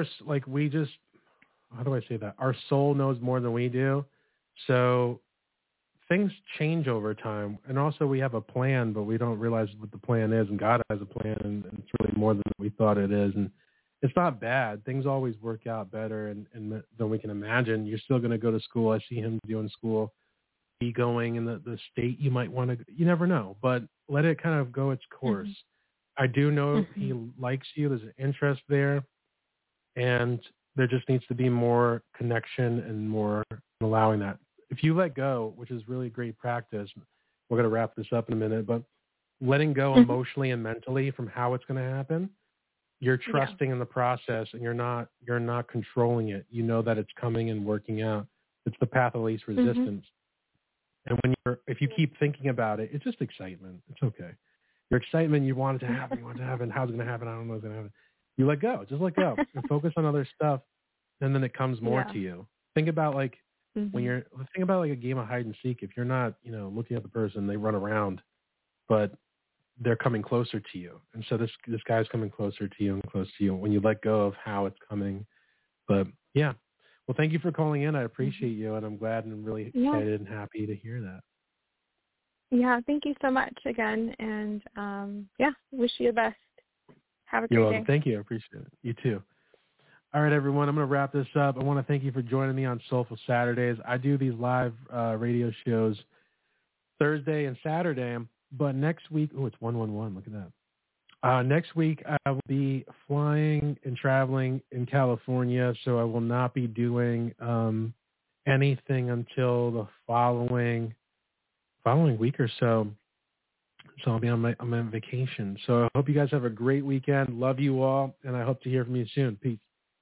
how do I say that? Our soul knows more than we do. So things change over time. And also we have a plan, but we don't realize what the plan is. And God has a plan, and it's really more than we thought it is. And it's not bad. Things always work out better and than we can imagine. You're still going to go to school. I see him doing school, be going in the state you might want to. You never know, but let it kind of go its course. I do know he likes you. There's an interest there, and there just needs to be more connection and more allowing that. If you let go, which is really great practice, we're going to wrap this up in a minute, but letting go emotionally and mentally from how it's going to happen, you're trusting in the process, and you're not controlling it. You know that it's coming and working out. It's the path of least resistance. And if you keep thinking about it, it's just excitement. It's okay. Your excitement, you want it to happen, how's it going to happen, I don't know what's going to happen. You let go, just let go, and focus on other stuff, and then it comes more to you. Think about think about like a game of hide and seek. If you're not, looking at the person, they run around, but they're coming closer to you. And so this guy's coming closer to you and close to you when you let go of how it's coming. But yeah. Well, thank you for calling in. I appreciate you, and I'm glad and really excited and happy to hear that. Yeah, thank you so much again, and wish you the best. Have a great You're welcome. day. Thank you. I appreciate it. You too. All right, everyone, I'm going to wrap this up. I want to thank you for joining me on Soulful Saturdays. I do these live radio shows Thursday and Saturday, but next week, it's 111, look at that. Next week, I will be flying and traveling in California, so I will not be doing anything until the following week or so. So I'll be on my vacation. So I hope you guys have a great weekend. Love you all, and I hope to hear from you soon. Peace.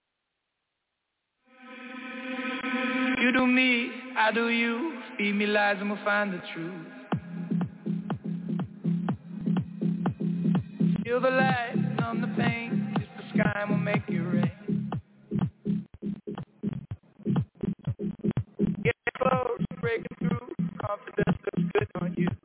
You do me, I do you. Feed me lies and we'll find the truth. Feel the light, numb the pain. Kiss the sky and we'll make it rain. Get close, breaking through. Confidence looks good on you.